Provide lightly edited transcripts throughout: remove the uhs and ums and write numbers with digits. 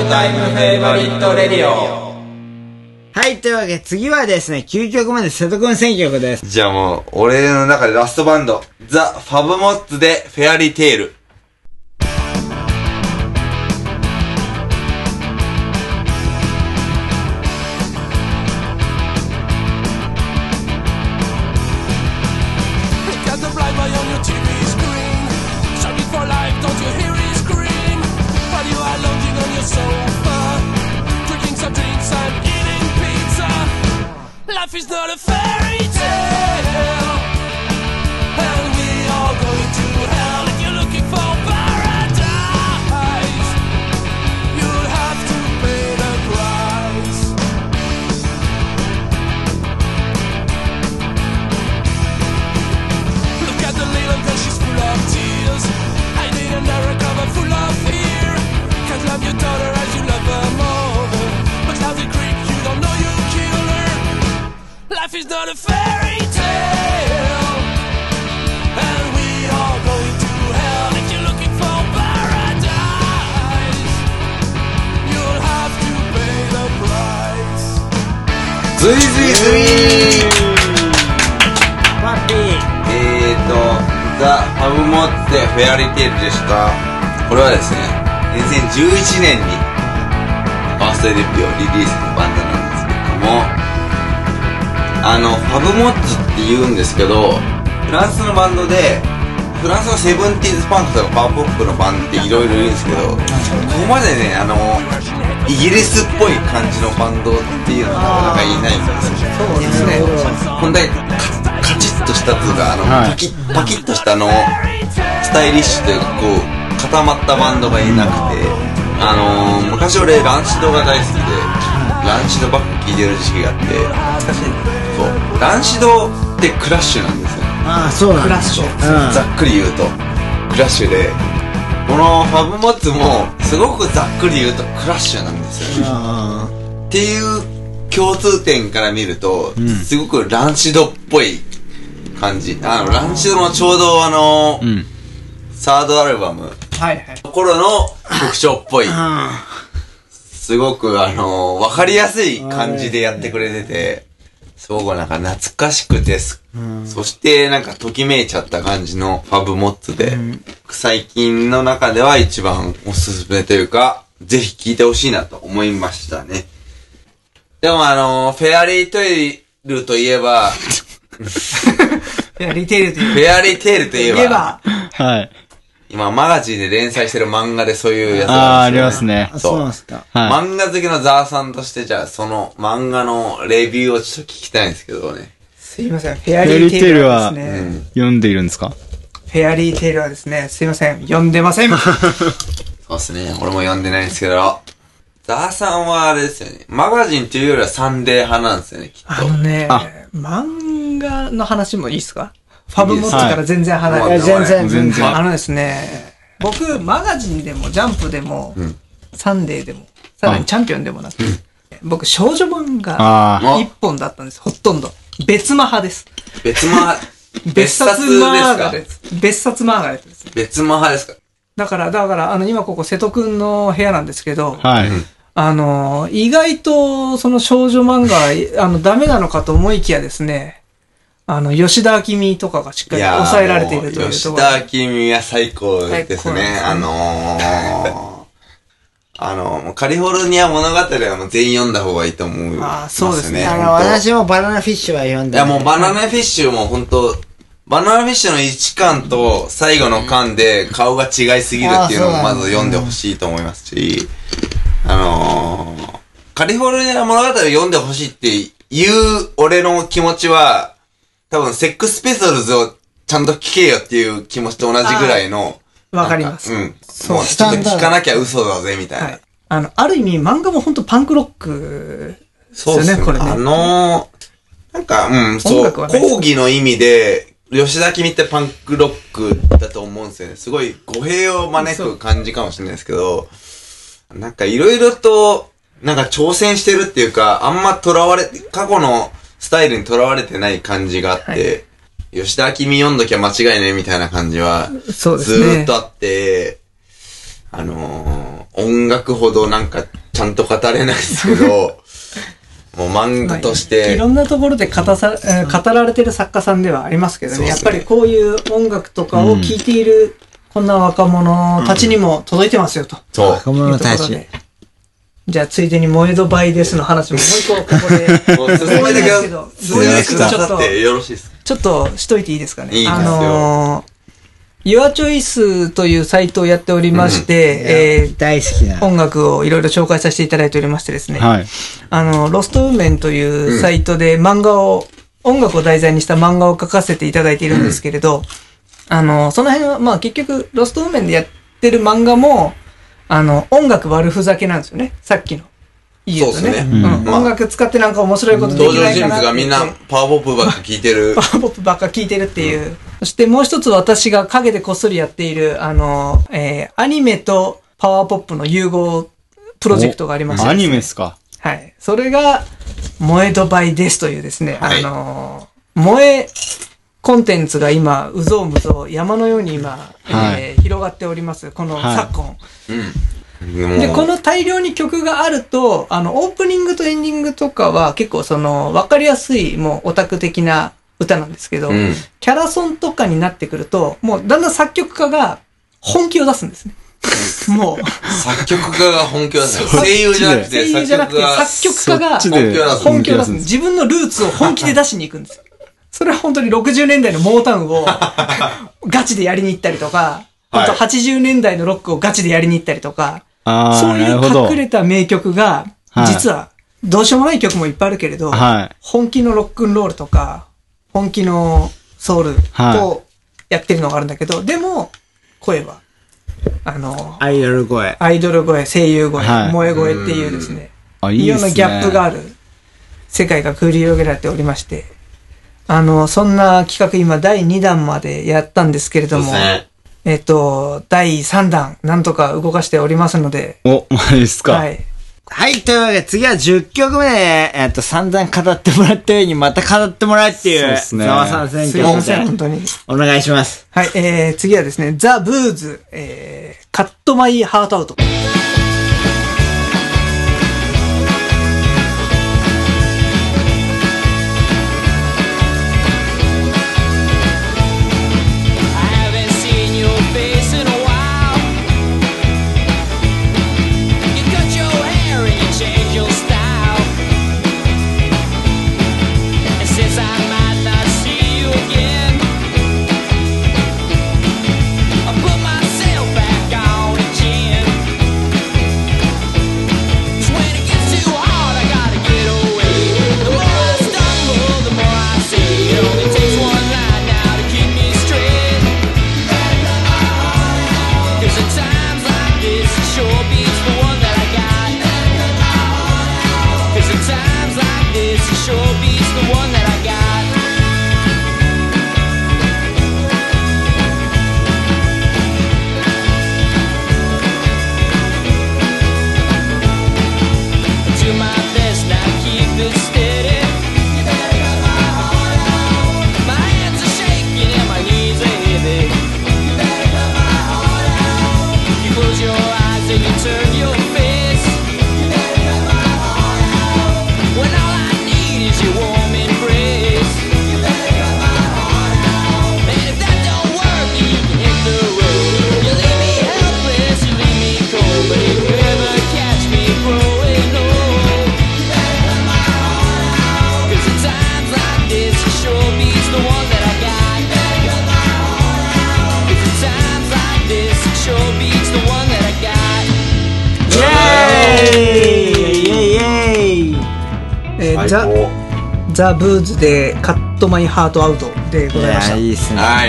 タイムフェイバリットレディオ。 はい、というわけで次はですね、9曲目で瀬戸くん選曲です。 じゃあもう、俺の中でラストバンド、ザ・ファブモッツでフェアリーテール。 Life is not a fairy tale, and we are going to hell. If you're looking for paradise, you'll have to pay the price. Look at the little girl, she's full of tears, hiding under a cover full of fear. Can't love your daughter as you love her mother, but how they creep, you don't know you kill her. Life is not a fairy tale, and we are going to hell. If you're looking for paradise, you'll have to pay the price. ズイズイズイパッピー。 ザ・ファブモッツでフェアリーテールでした。これはですね、2011年にファーストデビューをリリースのバンドなんですけれども、ファブモッツって言うんですけど、フランスのバンドで、フランスのセブンティーズパンクとかパワーポップのバンドっていろいろいるんですけど、ここまでね、イギリスっぽい感じのバンドっていうのはなかなかいないんですよ。 そうですね。 本当にカチッとしたっていうか、パキッとしたスタイリッシュというか、こう、固まったバンドがいなくて、昔俺ランシドが大好きで、ランシドばっか聴いてる時期があって、懐かしいね。そう、ランシドってクラッシュなんですよ。 ああ、そうなんだ。クラッシュ。 ざっくり言うとクラッシュで、このファブモッツもすごくざっくり言うとクラッシュなんですよね。っていう共通点から見ると、すごくランシドっぽい感じ。ランシドのちょうどサードアルバム頃の曲調っぽい、すごくわかりやすい感じでやってくれてて、すごくなんか懐かしくてそしてなんかときめいちゃった感じのファブモッツで、最近の中では一番おすすめというか、ぜひ聴いてほしいなと思いましたね。でもフェアリーテイルといえば、 フェアリーテイルといえば、 フェアリーテイルといえば、 はい。 今マガジンで連載してる漫画でそういうやつなんですよね。 ありますね。 そうなんですか。 はい。 漫画好きのザーさんとして、じゃあその漫画のレビューをちょっと聞きたいんですけどね。 すいません、フェアリーテイルはですね、 読んでいるんですか？ フェアリーテイルはですね、すいません、読んでません。 そうですね、俺も読んでないんですけど、ザーさんはあれですよね、マガジンというよりはサンデー派なんですよね、きっと。 漫画の話もいいですか？ファブモッツから全然離れて、 全然。 ですね、僕、マガジンでも、ジャンプでも、サンデーでも、さらにチャンピオンでもなくて、僕、少女漫画一本だったんです、ほとんど。別マ派です。 別冊ですか？ 別冊マーガレットです。 別マ派ですか？ だから、今ここ瀬戸くんの部屋なんですけど、 はい。 意外と、その少女漫画、ダメなのかと思いきやですね、吉田明美とかがしっかり抑えられているというところ。 吉田明美は最高ですね。カリフォルニア物語はもう全員読んだ方がいいと思う。 そうですね。 私もバナナフィッシュは読んで。 いやもうバナナフィッシュも本当バナナフィッシュの1巻と最後の巻で顔が違いすぎるっていうのをまず読んでほしいと思いますし、カリフォルニア物語を読んでほしいっていう俺の気持ちは、多分セックスピストルズをちゃんと聞けよっていう気持ちと同じぐらいの。 わかります。 そう。もうちょっと聞かなきゃ嘘だぜみたいな。 ある意味漫画も本当パンクロックですよね、これね。 なんか、そう、講義の意味で、吉田明美ってパンクロックだと思うんですよね。すごい語弊を招く感じかもしれないですけど、なんかいろいろと、なんか挑戦してるっていうか、あんま過去のスタイルにとらわれてない感じがあって、吉田明美読んどきゃ間違いねみたいな感じは、ずーっとあって、音楽ほどなんかちゃんと語れないですけど、もう漫画として。 いろんなところで語られてる作家さんではありますけどね、やっぱりこういう音楽とかを聴いている、こんな若者たちにも届いてますよと。 そう。 若者たち。 じゃあ、ついでに萌えどバイですの話ももう一個ここで。 もう進めてくださってよろしいですか？ ちょっとしといていいですかね。 いいですよ。 YourChoice というサイトをやっておりまして、 大好きな音楽をいろいろ紹介させていただいておりましてですね。 はい。 ロストウーメンというサイトで音楽を題材にした漫画を描かせていただいているんですけれど、その辺は、まあ結局、ロストウーメンでやってる漫画も、音楽悪ふざけなんですよね。さっきの。言うとね。 そうですね。 音楽使ってなんか面白いことでき登場ないかなって。 人物がみんなパワーポップばっか聴いてる。 パワーポップばっか聴いてるっていう。そしてもう一つ私が陰でこっそりやっている、アニメとパワーポップの融合プロジェクトがありまして、 アニメですか？ はい。それが、萌えどバイですというですね、 はい萌えコンテンツが今、うぞうむぞう、山のように今、広がっております。この昨今。で、この大量に曲があると、オープニングとエンディングとかは結構わかりやすい、もうオタク的な歌なんですけど、キャラソンとかになってくると、もうだんだん作曲家が本気を出すんですね。もう。 作曲家が本気を出す。声優じゃなくて、作曲家が本気を出す。自分のルーツを本気で出しに行くんですよ。それは本当に60年代のモータウンをガチでやりに行ったりとか、本当80年代のロックをガチでやりに行ったりとか、そういう隠れた名曲が、実はどうしようもない曲もいっぱいあるけれど、本気のロックンロールとか、本気のソウルをやってるのがあるんだけど、でも、声は、 アイドル声、 声優声、萌え声っていうですね、いろんなギャップがある世界が繰り広げられておりまして、そんな企画今第2弾までやったんですけれども、第3弾、なんとか動かしておりますので。 お、マジですか。 はい。 はい、というわけで次は10曲目で、散々語ってもらったようにまた語ってもらうっていう、 そうですね。 ざわさん選挙すいません、本当に。 お願いします。 はい、次はですね、ザ・ブーズ、カットマイハートアウト。ザ・ブーズでカットマイハートアウトでございました。 いいですね。 はい。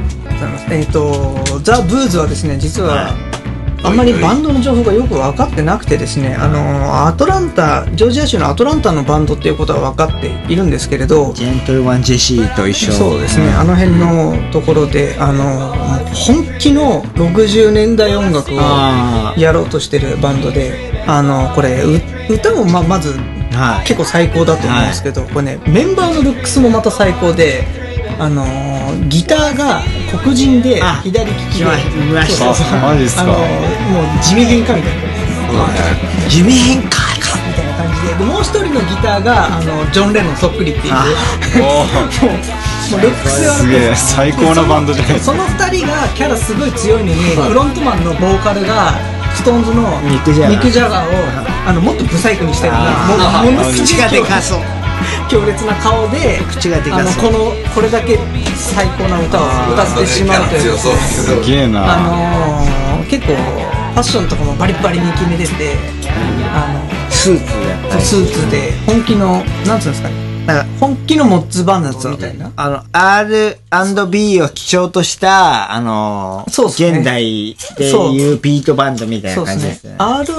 ザ・ブーズはですね、実は、あんまりバンドの情報がよく分かってなくてですね、ジョージア州のアトランタのバンドっていうことは分かっているんですけれど、 ジェントルマン・ジェシーと一緒。 そうですね、あの辺のところで、本気の60年代音楽をやろうとしてるバンドで、これ、歌もまず、結構最高だと思うんですけど、これね、メンバーのルックスもまた最高で、ギターが黒人で左利きで、 見ました。 マジですか。 もう地味喧嘩みたいな。 夢変化みたいな感じで、もう一人のギターがジョン・レノンそっくりっていうもうルックスがすげえ最高なバンドじゃないですか。 その二人がキャラすごい強いのに、フロントマンのボーカルがストーンズのミック・ジャガーをもっとブサイクにしたような、ものすごい口がでかそう、 強烈な顔で口がでかそう、 これだけ最高な歌を歌ってしまうというですね、 すげえな。 結構ファッションとかもバリバリに決めてて、 スーツでやったりスーツで本気のなんつうんですかね、なんか本気のモッツバンドみたいな、 R&B を基調としたそうですね、 現代でいうビートバンドみたいな感じですね。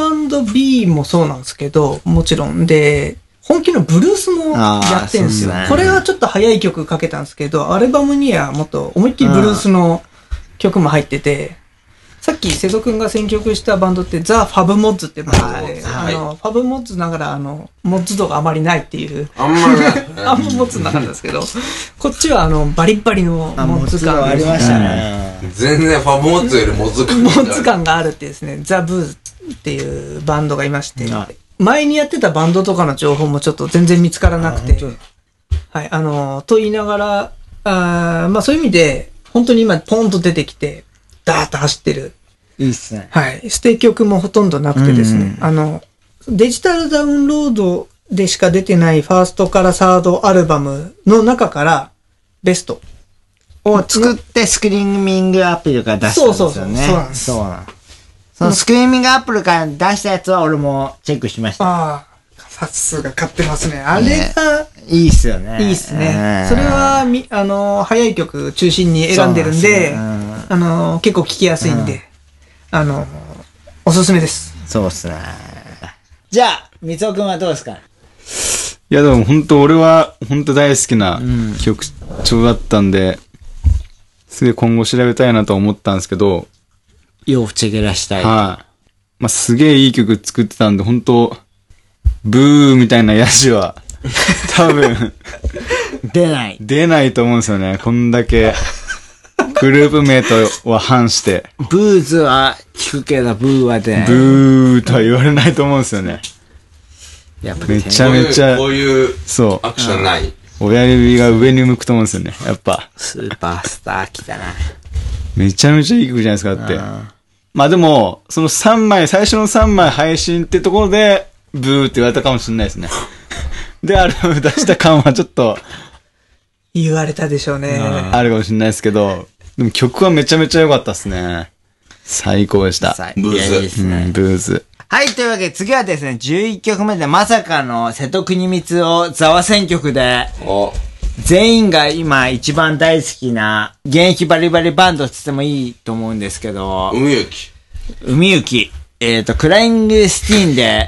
R&B もそうなんですけど、もちろんで本気のブルースもやってんですよ。これはちょっと早い曲かけたんですけど、アルバムにはもっと思いっきりブルースの曲も入ってて、さっき瀬戸くんが選曲したバンドってザ・ファブ・モッズってバンドで、ファブ・モッズながらモッズ度があまりないっていう、 あんまりねあんまモッズなかったですけど、こっちはバリバリのモッズ感ありましたね。 全然ファブモッツよりモッツ感モッズ感があるってですね、ザ・ブーズっていうバンドがいまして、前にやってたバンドとかの情報もちょっと全然見つからなくて、はい、と言いながら、まあそういう意味で、本当に今ポンと出てきて、ダーッと走ってる。 いいっすね。 はい。捨て曲もほとんどなくてですね、デジタルダウンロードでしか出てないファーストからサードアルバムの中からベストを作ってスクリーミングアプリから出したんですよね。 そうなんです。 そうなんです。そのスクリーミングアプリから出したやつは俺もチェックしました。 ああ、さすが買ってますね。あれが、 いいっすよね。 いいっすね。それは、早い曲中心に選んでるんで、結構聴きやすいんで、おすすめです。 そうっすね。じゃあ、みつおくんはどうですか？ いやでも本当俺は本当大好きな曲調だったんで、すげえ今後調べたいなと思ったんですけど、 よくチェケラしたい。 はい。まあ、すげえいい曲作ってたんで、本当ブーみたいなヤジは、多分、 出ないと思うんですよね。こんだけ、グループ名とは反して。 ブーズは聞くけど、ブーは出ない。 ブーとは言われないと思うんですよね。 やっぱめちゃめちゃ、 こういうそう。 アクションない。 親指が上に向くと思うんですよね。やっぱ。 スーパースター来たな。 めちゃめちゃいい曲じゃないですか、だって。まあでも、その3枚、最初の3枚配信ってところで、ブーって言われたかもしれないですね。で、アルバム出した感はちょっと、 言われたでしょうね。 あるかもしれないですけど、でも曲はめちゃめちゃ良かったですね。最高でした。 ブーズ。 いいですね。 ブーズ。 はい、というわけで次はですね、11曲目でまさかの瀬戸国光をザワ選曲で、全員が今一番大好きな現役バリバリバンドって言ってもいいと思うんですけど、海行き。クライングスティーンで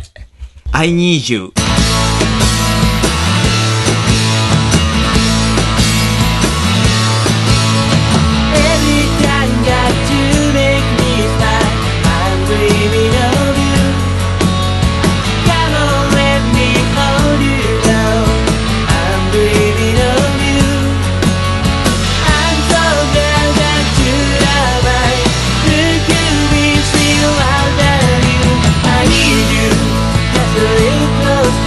I Need You。 Close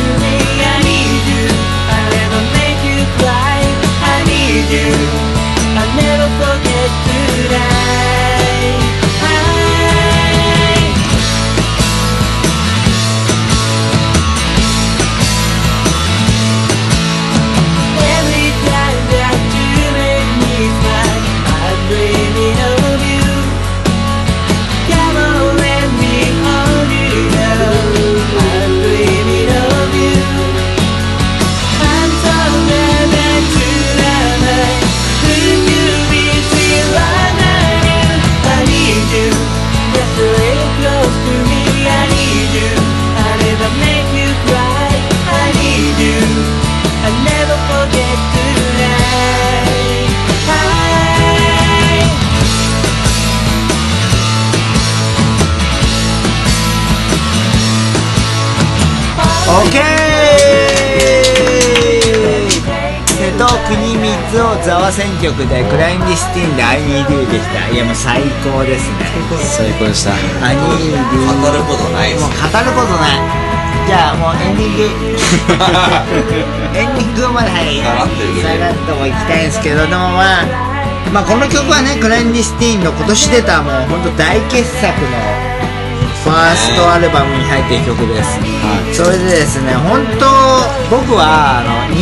をざわ選曲でクラインディスティーンで I need you できた。いやもう最高ですね。 最高でした。 I need you。 語ることないですもう語ることない。じゃあもうエンディングエンディングまではいさらっといくさらっとも行きたいんですけど、でもまあこの曲はね、クラインディスティーンの今年出たもう本当大傑作のファーストアルバムに入っている曲です、それでですね、本当僕は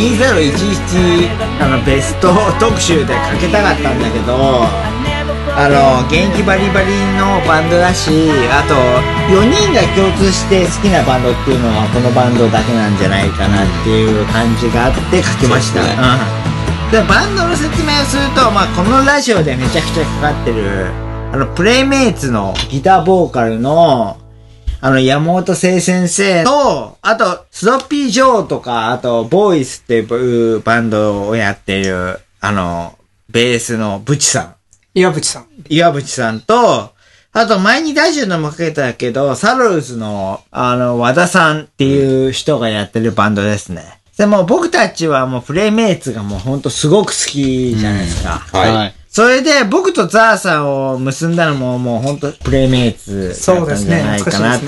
2011ベスト特集でかけたかったんだけど、現役バリバリのバンドだし、あと4人が共通して好きなバンドっていうのはこのバンドだけなんじゃないかなっていう感じがあって書きました。でバンドの説明をすると、このラジオでめちゃくちゃかかってるプレイメイツのギターボーカルの山本聖先生と、あとスロッピー・ジョーとか、あとボーイスっていうバンドをやっているベースのブチさん、岩渕さんと、あと前にラジオでもかけたけど、サロルズの和田さんっていう人がやってるバンドですね。でも僕たちはもうプレイメイツがもうほんとすごく好きじゃないですか。 はい。 それで僕とザーさんを結んだのももうほんとプレイメイツだったんじゃないかなって、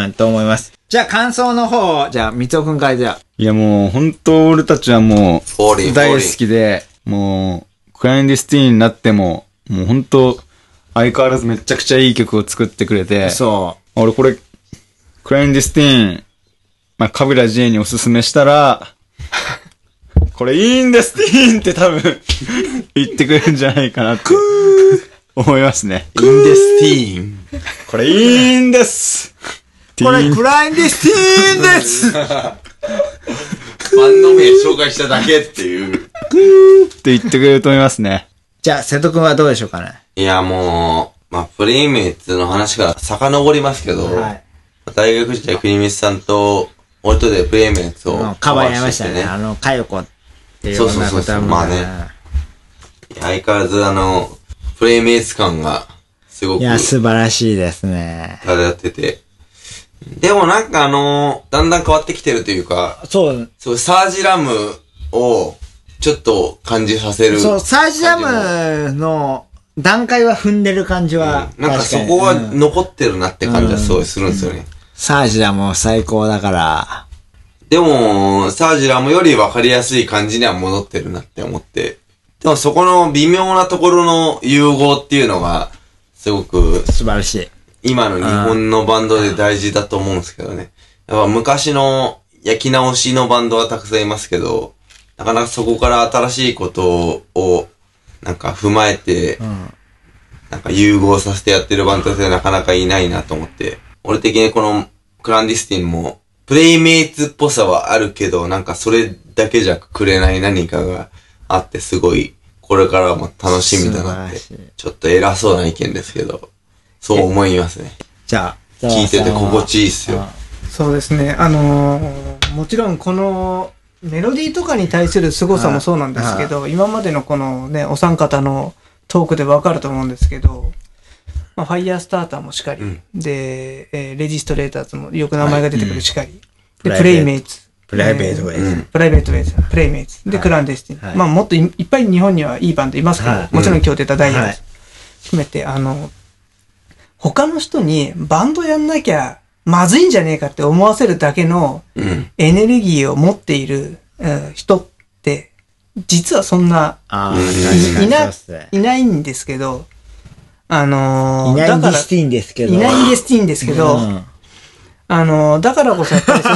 と思います。じゃあ感想の方、じゃあ三尾くんからじゃあ。 いやもう本当俺たちはもう大好きで、もうクラインディスティーンになっても、もう本当相変わらずめちゃくちゃいい曲を作ってくれて、 そう。 俺これ、クラインディスティーン、カビラ J におすすめしたら、これいいんですティーンって多分言ってくれるんじゃないかなって思いますね。 インデスティーン。 これいいんですこれクラインディスティーンですバンド名紹介しただけっていう。 って言ってくれると思いますね。 じゃあ瀬戸くんはどうでしょうかね。 いやもう、プレイメイツの話から遡りますけど、大学時代国光さんと俺とでプレイメイツをカバーやりましたね。かよこっていう女の子とまあね。相変わらずプレイメイツ感がすごく。 いや、素晴らしいですね。 漂ってて。でもなんかだんだん変わってきてるというか、そう、サージラムをちょっと感じさせる。 そう、サージラムの段階は踏んでる感じは、 なんかそこは残ってるなって感じはすごいするんですよね。 サージラム最高だから。 でも、サージラムより分かりやすい感じには戻ってるなって思って。でもそこの微妙なところの融合っていうのが、すごく素晴らしい。 今の日本のバンドで大事だと思うんですけどね。やっぱ昔の焼き直しのバンドはたくさんいますけど、なかなかそこから新しいことをなんか踏まえて、なんか融合させてやってるバンドってなかなかいないなと思って。俺的にこのクランディスティンもプレイメイツっぽさはあるけど、なんかそれだけじゃくれない何かがあってすごいこれからも楽しみだなって。ちょっと偉そうな意見ですけど、そう思いますね。 じゃあ、 聞いてて心地いいっすよ。 そうですね。もちろんこのメロディーとかに対する凄さもそうなんですけど、今までのこのね、お三方のトークでわかると思うんですけど、ファイヤースターターもしかり、で、レジストレーターズもよく名前が出てくるしかり、で、プレイメイツ。 プライベートウェイズ。 プライベートウェイズ。プレイメイツ。で、クランデスティン。もっといっぱい日本にはいいバンドいますけど、もちろん今日出たダイヤです。含めて、他の人にバンドやんなきゃまずいんじゃねえかって思わせるだけのエネルギーを持っている人って、実はそんな、いないんですけど、 いないんですティーンですけど。 いないんですティーンですけど、だからこそやっぱり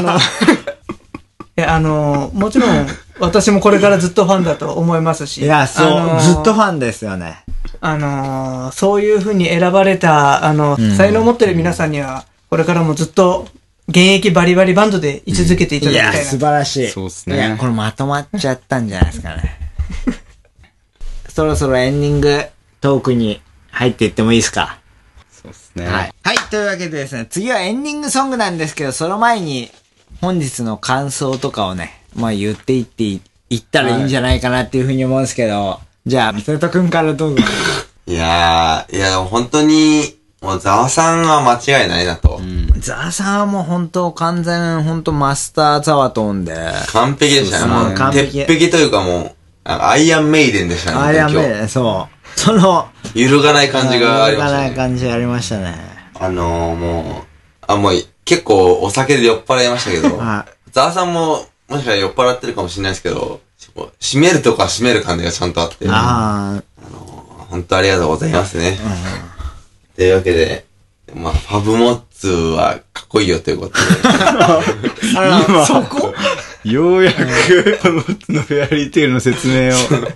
もちろん私もこれからずっとファンだと思いますし。 いや、そう、ずっとファンですよね。 そういう風に選ばれた、才能を持ってる皆さんには、これからもずっと現役バリバリバンドで居続けていただきたいな。 いや、素晴らしい。 そうですね。 いや、これまとまっちゃったんじゃないですかね。そろそろエンディングトークに入っていってもいいですか？ そうですね。 はい。はい、というわけでですね、次はエンディングソングなんですけど、その前に本日の感想とかをね、言っていったらいいんじゃないかなっていうふうに思うんですけど、じゃあ、瀬戸くんからどうぞ。 いや、本当に、もうザワさんは間違いないなと。 ザワさんはもう本当マスターザワトーンで。 完璧でしたね。もう、鉄壁というかもう、 アイアンメイデンでしたね。 アイアンメイデン、そう。その、 揺るがない感じがありましたね。 揺るがない感じありましたね。 もう結構お酒で酔っ払いましたけど、ザワさんも、もしかしたら酔っ払ってるかもしれないですけど、締めるとか締める感じがちゃんとあって、本当ありがとうございますね。というわけで、ファブモッツはかっこいいよということで。 今、そこようやく、ファブモッツのフェアリーテールの説明を、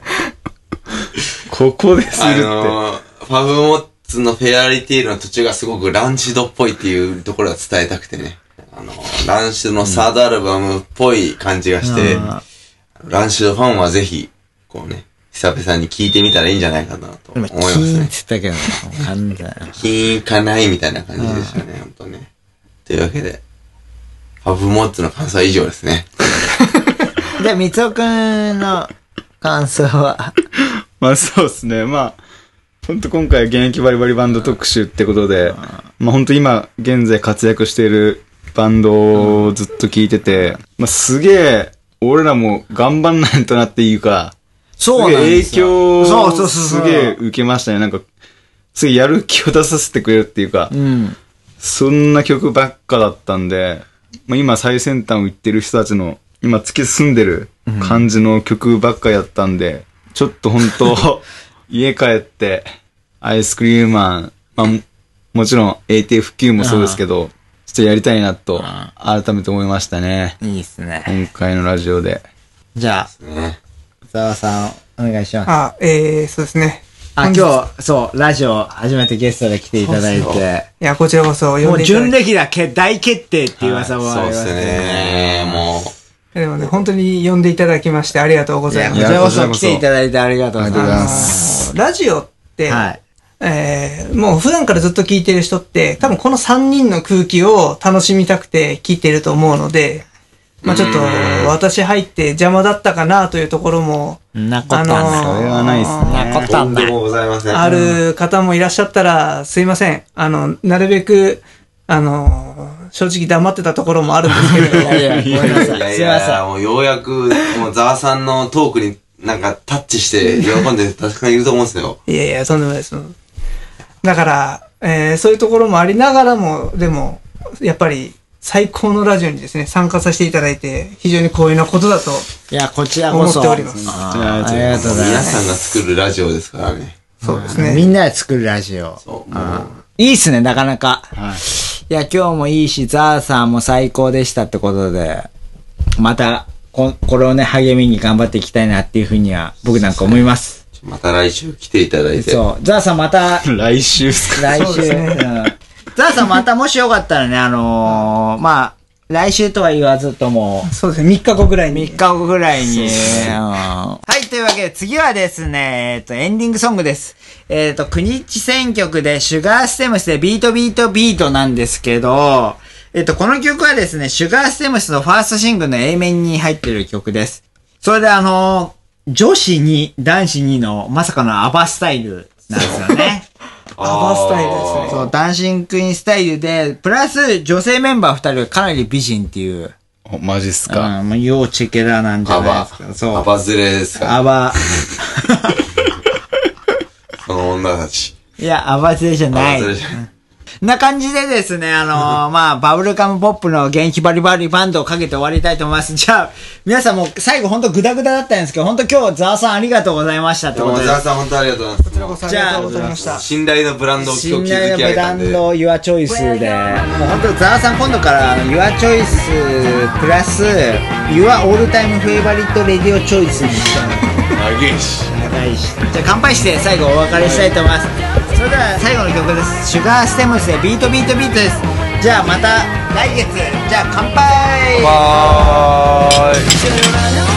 ここでするって。 ファブモッツのフェアリーテールの途中がすごくランシドっぽいっていうところを伝えたくてね。ランシドのサードアルバムっぽい感じがして、ランシドファンはぜひ、こうね、久々に聞いてみたらいいんじゃないかなと思いますね。キーンって言ったけど、キーンかないみたいな感じでしたね、ほんとね。というわけで、ファブモッツの感想は以上ですね。 で、みつおくんの感想はそうですね。ほんと今回現役バリバリバンド特集ってことで、ほんと今現在活躍しているバンドをずっと聞いてて、すげえ、俺らも頑張んないとなっていうか、 そうなんですよ。 影響をすげえ受けましたね。なんか、すげえやる気を出させてくれるっていうか、そんな曲ばっかだったんで、今最先端を言ってる人たちの、今突き進んでる感じの曲ばっかやったんで、ちょっとほんと、家帰って、アイスクリームマン、もちろん ATFQ もそうですけど、ちょっとやりたいなと、改めて思いましたね。 いいっすね。 今回のラジオで。 じゃあ、ざわさん、お願いします。 そうですね。 今日、そう、ラジオ初めてゲストで来ていただいて。 いや、こちらこそ呼んでいただいて。もう準レギュラー大決定っていう噂もありますね。 そうですね、もう。でもね、本当に呼んでいただきましてありがとうございます。 こちらこそ来ていただいてありがとうございます。 ラジオって、もう普段からずっと聞いてる人って、多分この3人の空気を楽しみたくて聞いてると思うので、ちょっと私入って邪魔だったかなというところも、 それはないですね。 とんでもございません。 ある方もいらっしゃったらすいません。なるべく、正直黙ってたところもあるんですけど。 いや、もうようやく、もうザワさんのトークになんかタッチして喜んで確かにいると思うんですよ。 いや、とんでもないです。だから、そういうところもありながらも、でも、やっぱり、最高のラジオにですね、参加させていただいて、非常に光栄なことだと。 いや、こちらこそ。 思っております。 ありがとうございます。 皆さんが作るラジオですからね。 そうですね。 みんなで作るラジオ。いいっすね、なかなか。いや、今日もいいし、ザーさんも最高でしたってことで、また、これをね、励みに頑張っていきたいなっていうふうには、僕なんか思います。 また来週来ていただいて。 そう。ザーさんまた、 来週っすか？ 来週。ザーさんまたもしよかったらね、来週とは言わずとも。 そうですね、3日後ぐらいに。 3日後ぐらいに。はい、というわけで次はですね、エンディングソングです。国一選曲でシュガーステムスでビートなんですけど、この曲はですね、シュガーステムスのファーストシングルの A 面に入ってる曲です。それで女子2、男子2のまさかのアバスタイルなんですよね。 アバスタイルですね。 そう、ダンシングクイーンスタイルで、プラス女性メンバー2人がかなり美人っていう。 マジっすか？ 要チェケラなんじゃないですか。そう。 アバズレですか？その女たち。 いや、アバズレじゃない。な感じでですね、バブルカムポップの現役バリバリバンドをかけて終わりたいと思います。じゃあ、皆さんも最後ほんとグダグダだったんですけど、ほんと今日ザワさんありがとうございましたってことで。 ザワさんほんとありがとうございます。 こちらこそありがとうございました。 信頼のブランドを今日築き上げたんで。 信頼のブランド、Your Choice で、もうほんとザワさん今度からYour Choice プラス Your All Time Favorite Radio Choice にしたい。長いし。じゃあ乾杯して最後お別れしたいと思います。それでは最後の曲です。シュガーステムスでビートです。じゃあまた来月。じゃあ乾杯。 バイ。